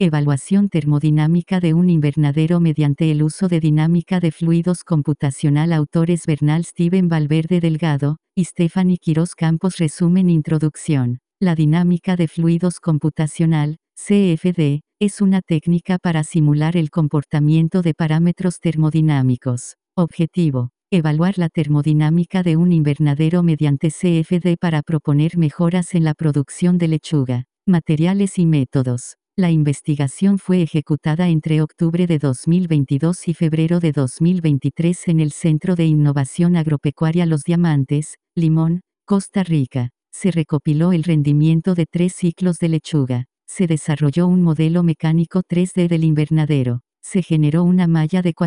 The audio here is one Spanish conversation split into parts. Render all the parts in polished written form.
Evaluación termodinámica de un invernadero mediante el uso de dinámica de fluidos computacional. Autores Bernal Steven Valverde Delgado y Stephanie Quiroz Campos. Resumen. Introducción. La dinámica de fluidos computacional, CFD, es una técnica para simular el comportamiento de parámetros termodinámicos. Objetivo: evaluar la termodinámica de un invernadero mediante CFD para proponer mejoras en la producción de lechuga. Materiales y métodos. La investigación fue ejecutada entre octubre de 2022 y febrero de 2023 en el Centro de Innovación Agropecuaria Los Diamantes, Limón, Costa Rica. Se recopiló el rendimiento de 3 ciclos de lechuga. Se desarrolló un modelo mecánico 3D del invernadero. Se generó una malla de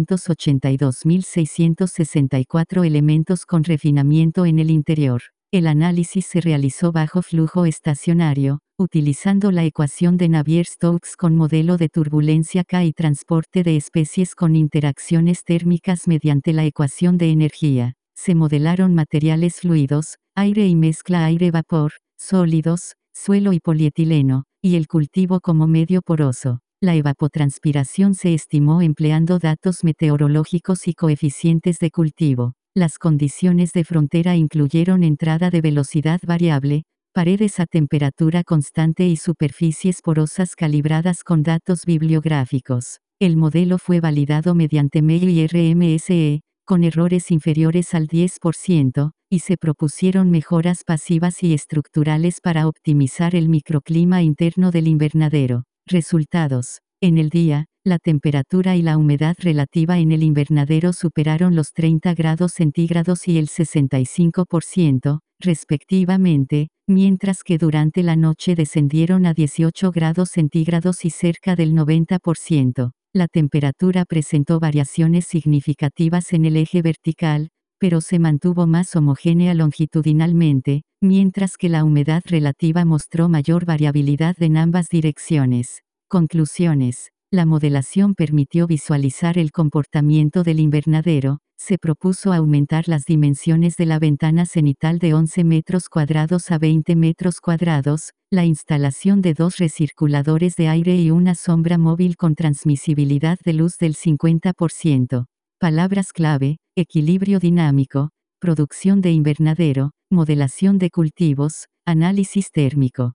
482.664 elementos con refinamiento en el interior. El análisis se realizó bajo flujo estacionario, utilizando la ecuación de Navier-Stokes con modelo de turbulencia K y transporte de especies con interacciones térmicas mediante la ecuación de energía. Se modelaron materiales fluidos, aire y mezcla aire-vapor, sólidos, suelo y polietileno, y el cultivo como medio poroso. La evapotranspiración se estimó empleando datos meteorológicos y coeficientes de cultivo. Las condiciones de frontera incluyeron entrada de velocidad variable, paredes a temperatura constante y superficies porosas calibradas con datos bibliográficos. El modelo fue validado mediante MEI y RMSE, con errores inferiores al 10%, y se propusieron mejoras pasivas y estructurales para optimizar el microclima interno del invernadero. Resultados. En el día, la temperatura y la humedad relativa en el invernadero superaron los 30 grados centígrados y el 65%, respectivamente, mientras que durante la noche descendieron a 18 grados centígrados y cerca del 90%. La temperatura presentó variaciones significativas en el eje vertical, pero se mantuvo más homogénea longitudinalmente, mientras que la humedad relativa mostró mayor variabilidad en ambas direcciones. Conclusiones. La modelación permitió visualizar el comportamiento del invernadero. Se propuso aumentar las dimensiones de la ventana cenital de 11 metros cuadrados a 20 metros cuadrados, la instalación de 2 recirculadores de aire y una sombra móvil con transmisibilidad de luz del 50%. Palabras clave: equilibrio dinámico, producción de invernadero, modelación de cultivos, análisis térmico.